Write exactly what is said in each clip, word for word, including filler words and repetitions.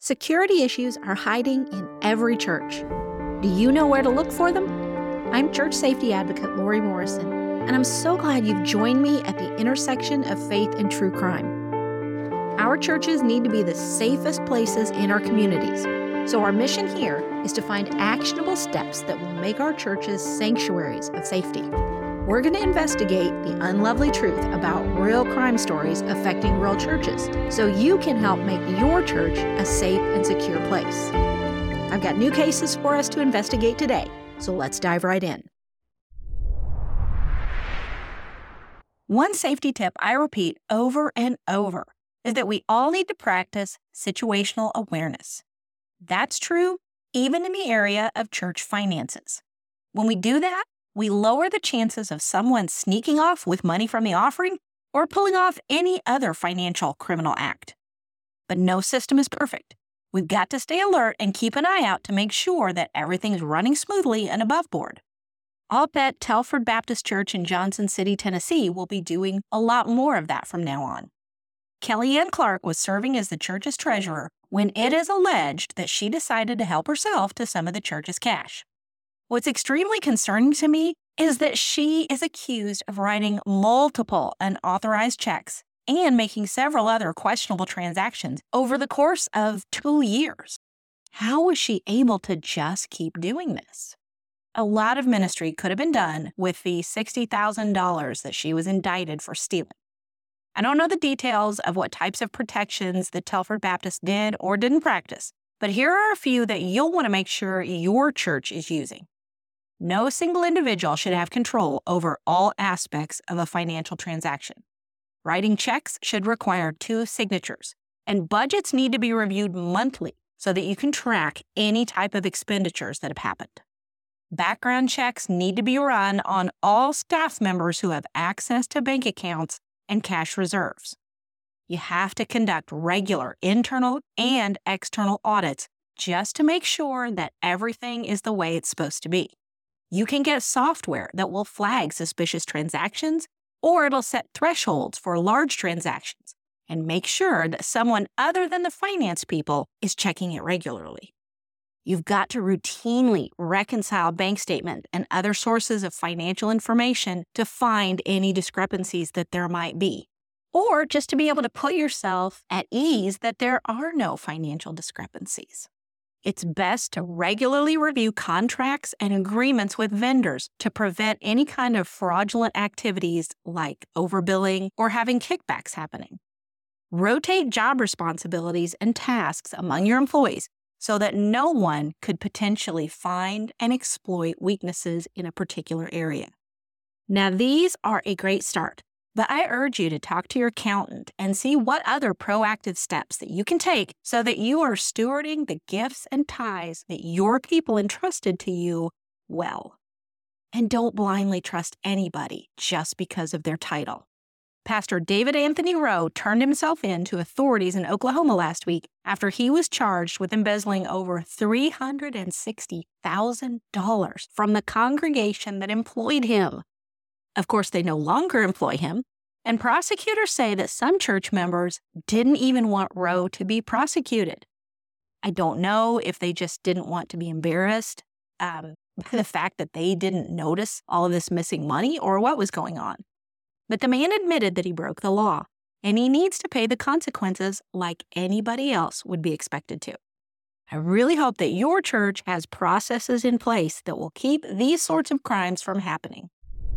Security issues are hiding in every church. Do you know where to look for them? I'm church safety advocate Lori Morrison, and I'm so glad you've joined me at the intersection of faith and true crime. Our churches need to be the safest places in our communities, so our mission here is to find actionable steps that will make our churches sanctuaries of safety. We're going to investigate the unlovely truth about real crime stories affecting real churches, so you can help make your church a safe and secure place. I've got new cases for us to investigate today, so let's dive right in. One safety tip I repeat over and over is that we all need to practice situational awareness. That's true even in the area of church finances. When we do that, we lower the chances of someone sneaking off with money from the offering or pulling off any other financial criminal act. But no system is perfect. We've got to stay alert and keep an eye out to make sure that everything's running smoothly and above board. I'll bet Telford Baptist Church in Johnson City, Tennessee will be doing a lot more of that from now on. Kellyanne Clark was serving as the church's treasurer when it is alleged that she decided to help herself to some of the church's cash. What's extremely concerning to me is that she is accused of writing multiple unauthorized checks and making several other questionable transactions over the course of two years. How was she able to just keep doing this? A lot of ministry could have been done with the sixty thousand dollars that she was indicted for stealing. I don't know the details of what types of protections the Telford Baptist did or didn't practice, but here are a few that you'll want to make sure your church is using. No single individual should have control over all aspects of a financial transaction. Writing checks should require two signatures, and budgets need to be reviewed monthly so that you can track any type of expenditures that have happened. Background checks need to be run on all staff members who have access to bank accounts and cash reserves. You have to conduct regular internal and external audits just to make sure that everything is the way it's supposed to be. You can get software that will flag suspicious transactions, or it'll set thresholds for large transactions and make sure that someone other than the finance people is checking it regularly. You've got to routinely reconcile bank statements and other sources of financial information to find any discrepancies that there might be, or just to be able to put yourself at ease that there are no financial discrepancies. It's best to regularly review contracts and agreements with vendors to prevent any kind of fraudulent activities like overbilling or having kickbacks happening. Rotate job responsibilities and tasks among your employees so that no one could potentially find and exploit weaknesses in a particular area. Now, these are a great start, but I urge you to talk to your accountant and see what other proactive steps that you can take so that you are stewarding the gifts and ties that your people entrusted to you well. And don't blindly trust anybody just because of their title. Pastor David Anthony Rowe turned himself in to authorities in Oklahoma last week after he was charged with embezzling over three hundred sixty thousand dollars from the congregation that employed him. Of course, they no longer employ him, and prosecutors say that some church members didn't even want Rowe to be prosecuted. I don't know if they just didn't want to be embarrassed um, by the fact that they didn't notice all of this missing money or what was going on. But the man admitted that he broke the law, and he needs to pay the consequences like anybody else would be expected to. I really hope that your church has processes in place that will keep these sorts of crimes from happening.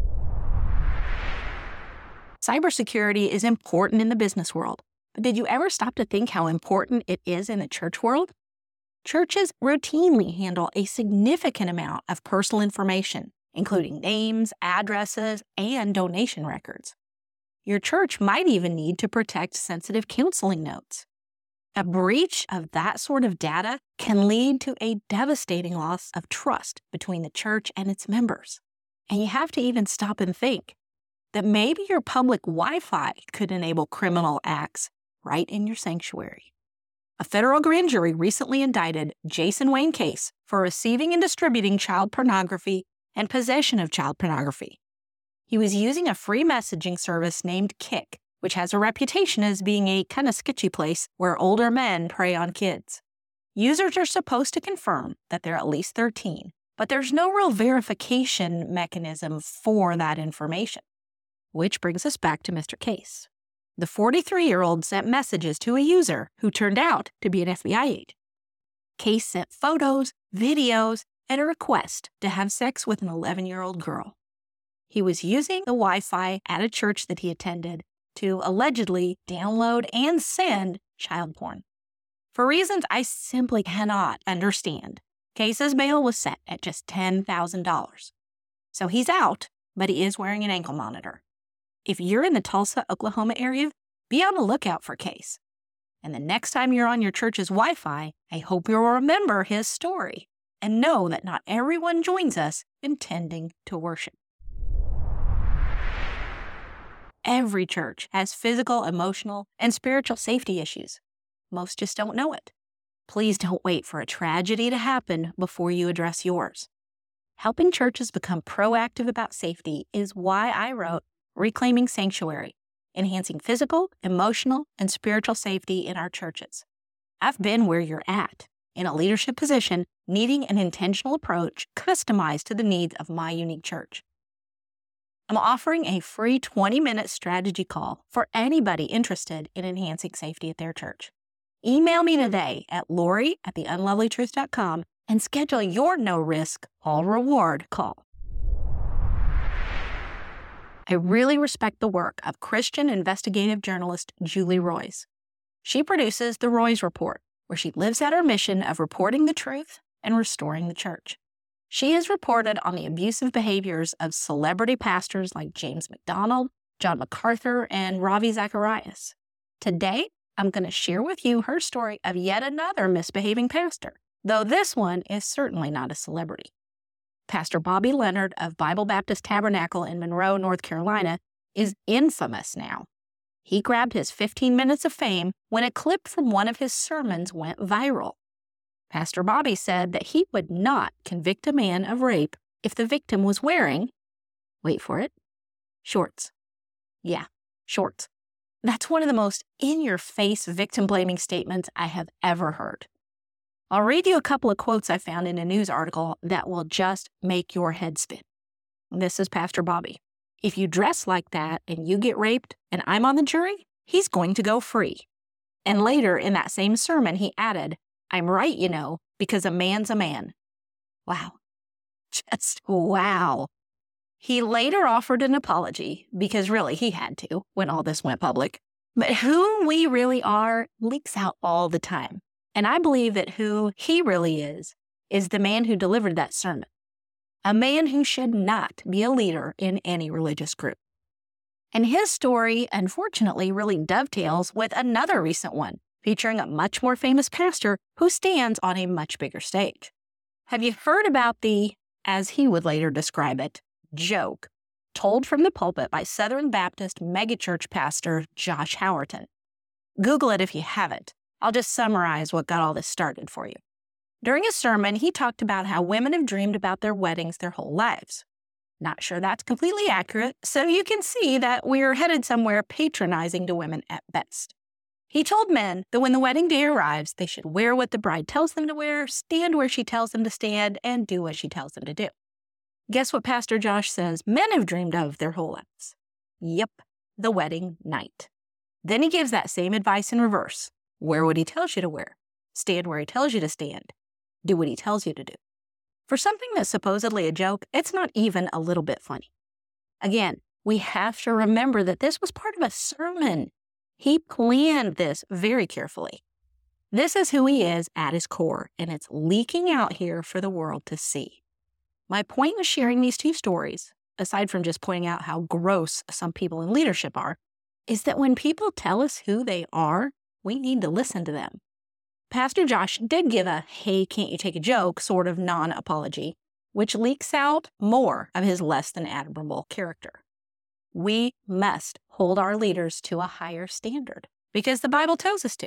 Cybersecurity is important in the business world, but did you ever stop to think how important it is in the church world? Churches routinely handle a significant amount of personal information, including names, addresses, and donation records. Your church might even need to protect sensitive counseling notes. A breach of that sort of data can lead to a devastating loss of trust between the church and its members. And you have to even stop and think that maybe your public Wi-Fi could enable criminal acts right in your sanctuary. A federal grand jury recently indicted Jason Wayne Case for receiving and distributing child pornography and possession of child pornography. He was using a free messaging service named Kik, which has a reputation as being a kind of sketchy place where older men prey on kids. Users are supposed to confirm that they're at least thirteen, but there's no real verification mechanism for that information. Which brings us back to Mister Case. The forty-three-year-old sent messages to a user who turned out to be an F B I agent. Case sent photos, videos, and a request to have sex with an eleven-year-old girl. He was using the Wi-Fi at a church that he attended to allegedly download and send child porn. For reasons I simply cannot understand, Case's bail was set at just ten thousand dollars. So he's out, but he is wearing an ankle monitor. If you're in the Tulsa, Oklahoma area, be on the lookout for Case. And the next time you're on your church's Wi-Fi, I hope you'll remember his story and know that not everyone joins us intending to worship. Every church has physical, emotional, and spiritual safety issues. Most just don't know it. Please don't wait for a tragedy to happen before you address yours. Helping churches become proactive about safety is why I wrote Reclaiming Sanctuary, Enhancing Physical, Emotional, and Spiritual Safety in Our Churches. I've been where you're at, in a leadership position, needing an intentional approach customized to the needs of my unique church. I'm offering a free twenty-minute strategy call for anybody interested in enhancing safety at their church. Email me today at Lori at the unlovely truth dot com and schedule your no-risk, all-reward call. I really respect the work of Christian investigative journalist Julie Roys. She produces the Roys Report, where she lives out her mission of reporting the truth and restoring the church. She has reported on the abusive behaviors of celebrity pastors like James MacDonald, John MacArthur, and Ravi Zacharias. Today, I'm going to share with you her story of yet another misbehaving pastor, though this one is certainly not a celebrity. Pastor Bobby Leonard of Bible Baptist Tabernacle in Monroe, North Carolina, is infamous now. He grabbed his fifteen minutes of fame when a clip from one of his sermons went viral. Pastor Bobby said that he would not convict a man of rape if the victim was wearing, wait for it, shorts. Yeah, shorts. That's one of the most in-your-face victim-blaming statements I have ever heard. I'll read you a couple of quotes I found in a news article that will just make your head spin. This is Pastor Bobby. If you dress like that and you get raped and I'm on the jury, he's going to go free. And later in that same sermon, he added, I'm right, you know, because a man's a man. Wow. Just wow. He later offered an apology because really he had to when all this went public. But who we really are leaks out all the time. And I believe that who he really is, is the man who delivered that sermon. A man who should not be a leader in any religious group. And his story, unfortunately, really dovetails with another recent one, featuring a much more famous pastor who stands on a much bigger stage. Have you heard about the, as he would later describe it, joke told from the pulpit by Southern Baptist megachurch pastor Josh Howerton? Google it if you haven't. I'll just summarize what got all this started for you. During a sermon, he talked about how women have dreamed about their weddings their whole lives. Not sure that's completely accurate, so you can see that we're headed somewhere patronizing to women at best. He told men that when the wedding day arrives, they should wear what the bride tells them to wear, stand where she tells them to stand, and do what she tells them to do. Guess what Pastor Josh says men have dreamed of their whole lives? Yep, the wedding night. Then he gives that same advice in reverse. Wear what he tells you to wear. Stand where he tells you to stand. Do what he tells you to do. For something that's supposedly a joke, it's not even a little bit funny. Again, we have to remember that this was part of a sermon. He planned this very carefully. This is who he is at his core, and it's leaking out here for the world to see. My point in sharing these two stories, aside from just pointing out how gross some people in leadership are, is that when people tell us who they are, we need to listen to them. Pastor Josh did give a, hey, can't you take a joke, sort of non-apology, which leaks out more of his less than admirable character. We must hold our leaders to a higher standard because the Bible tells us to.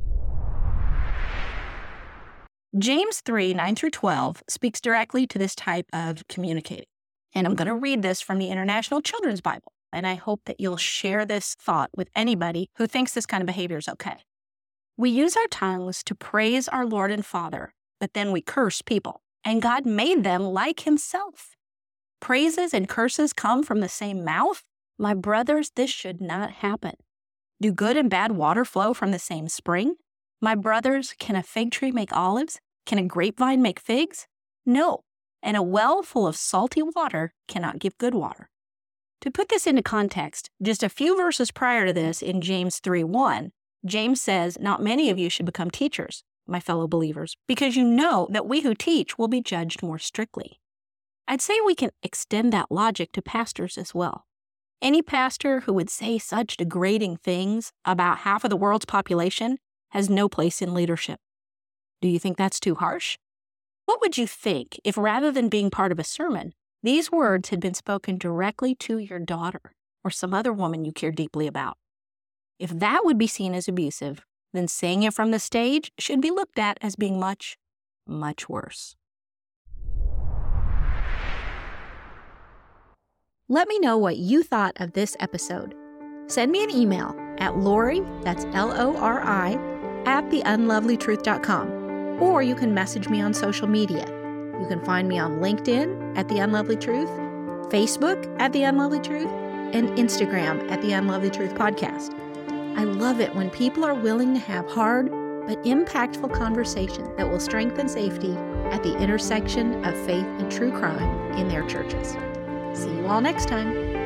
James three, nine through twelve speaks directly to this type of communicating. And I'm going to read this from the International Children's Bible. And I hope that you'll share this thought with anybody who thinks this kind of behavior is okay. We use our tongues to praise our Lord and Father, but then we curse people, and God made them like himself. Praises and curses come from the same mouth? My brothers, this should not happen. Do good and bad water flow from the same spring? My brothers, can a fig tree make olives? Can a grapevine make figs? No, and a well full of salty water cannot give good water. To put this into context, just a few verses prior to this in James three one, James says, "Not many of you should become teachers, my fellow believers, because you know that we who teach will be judged more strictly." I'd say we can extend that logic to pastors as well. Any pastor who would say such degrading things about half of the world's population has no place in leadership. Do you think that's too harsh? What would you think if, rather than being part of a sermon, these words had been spoken directly to your daughter or some other woman you care deeply about? If that would be seen as abusive, then saying it from the stage should be looked at as being much, much worse. Let me know what you thought of this episode. Send me an email at Lori, that's L O R I, at the unlovely truth dot com, or you can message me on social media. You can find me on LinkedIn at The Unlovely Truth, Facebook at The Unlovely Truth, and Instagram at The Unlovely Truth Podcast. I love it when people are willing to have hard but impactful conversation that will strengthen safety at the intersection of faith and true crime in their churches. See you all next time.